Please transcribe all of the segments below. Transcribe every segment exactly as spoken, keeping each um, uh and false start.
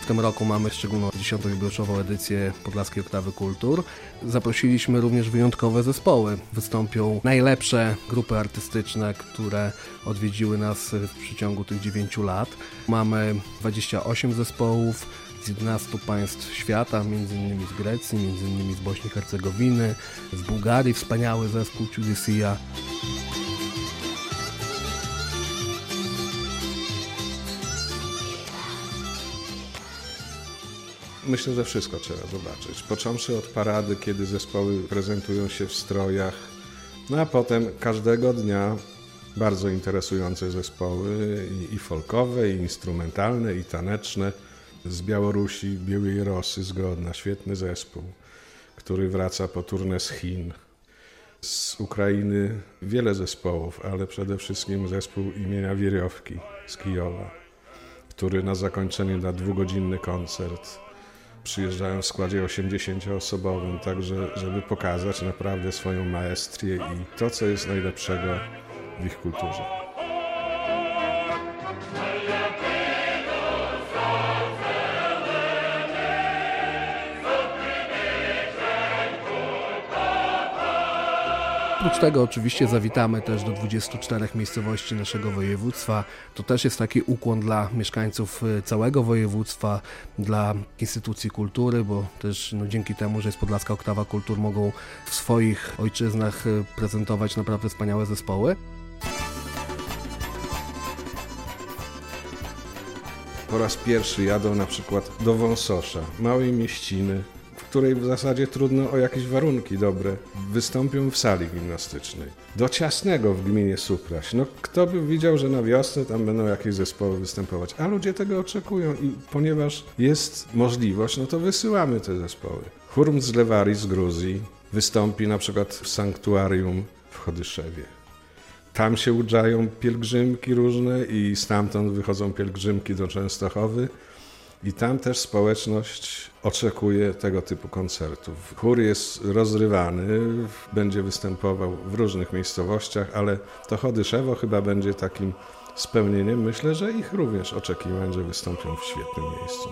W tym roku mamy szczególną dziesiątą jubileuszową edycję Podlaskiej Oktawy Kultur. Zaprosiliśmy również wyjątkowe zespoły. Wystąpią najlepsze grupy artystyczne, które odwiedziły nas w przeciągu tych dziewięciu lat. Mamy dwadzieścia osiem zespołów z jedenastu państw świata, między innymi z Grecji, między innymi z Bośni i Hercegowiny, z Bułgarii, wspaniały zespół Ciudisia. Myślę, że wszystko trzeba zobaczyć. Począwszy od parady, kiedy zespoły prezentują się w strojach, no a potem każdego dnia bardzo interesujące zespoły i, i folkowe, i instrumentalne, i taneczne. Z Białorusi, Białej Rosy z Grodna, świetny zespół, który wraca po turnę z Chin. Z Ukrainy wiele zespołów, ale przede wszystkim zespół imienia Wieriowki z Kijowa, który na zakończenie da dwugodzinny koncert. Przyjeżdżają w składzie osiemdziesięcioosobowym, także żeby pokazać naprawdę swoją maestrię i to, co jest najlepszego w ich kulturze. Oprócz tego oczywiście zawitamy też do dwudziestu czterech miejscowości naszego województwa. To też jest taki ukłon dla mieszkańców całego województwa, dla instytucji kultury, bo też no, dzięki temu, że jest Podlaska Oktawa Kultur, mogą w swoich ojczyznach prezentować naprawdę wspaniałe zespoły. Po raz pierwszy jadą na przykład do Wąsosza, małej mieściny, w której w zasadzie trudno o jakieś warunki dobre. Wystąpią w sali gimnastycznej. Do Ciasnego w gminie Supraś. No kto by widział, że na wiosnę tam będą jakieś zespoły występować, a ludzie tego oczekują i ponieważ jest możliwość, no to wysyłamy te zespoły. Hurm z Lewarii z Gruzji wystąpi na przykład w sanktuarium w Chodyszewie. Tam się udzają pielgrzymki różne i stamtąd wychodzą pielgrzymki do Częstochowy. I tam też społeczność oczekuje tego typu koncertów. Chór jest rozrywany, będzie występował w różnych miejscowościach, ale to Chodyszewo chyba będzie takim spełnieniem. Myślę, że ich również oczekiwań, że wystąpią w świetnym miejscu.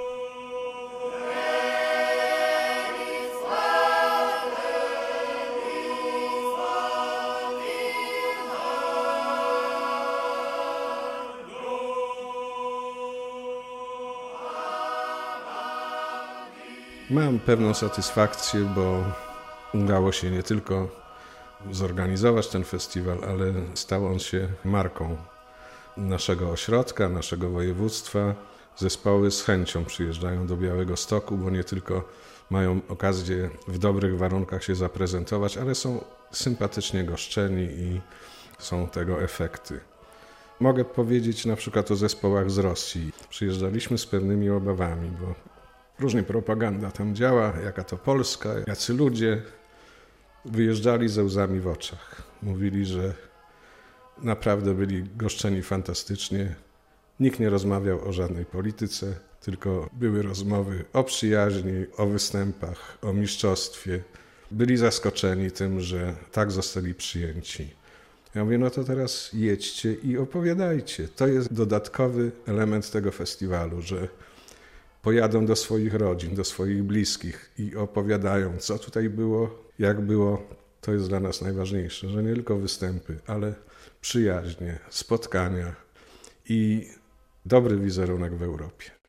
Mam pewną satysfakcję, bo udało się nie tylko zorganizować ten festiwal, ale stał on się marką naszego ośrodka, naszego województwa. Zespoły z chęcią przyjeżdżają do Białegostoku, bo nie tylko mają okazję w dobrych warunkach się zaprezentować, ale są sympatycznie goszczeni i są tego efekty. Mogę powiedzieć na przykład o zespołach z Rosji. Przyjeżdżaliśmy z pewnymi obawami, bo różnie propaganda tam działa, jaka to Polska, jacy ludzie. Wyjeżdżali ze łzami w oczach. Mówili, że naprawdę byli goszczeni fantastycznie. Nikt nie rozmawiał o żadnej polityce, tylko były rozmowy o przyjaźni, o występach, o mistrzostwie. Byli zaskoczeni tym, że tak zostali przyjęci. Ja mówię, no to teraz jedźcie i opowiadajcie. To jest dodatkowy element tego festiwalu, że pojadą do swoich rodzin, do swoich bliskich i opowiadają, co tutaj było, jak było. To jest dla nas najważniejsze, że nie tylko występy, ale przyjaźnie, spotkania i dobry wizerunek w Europie.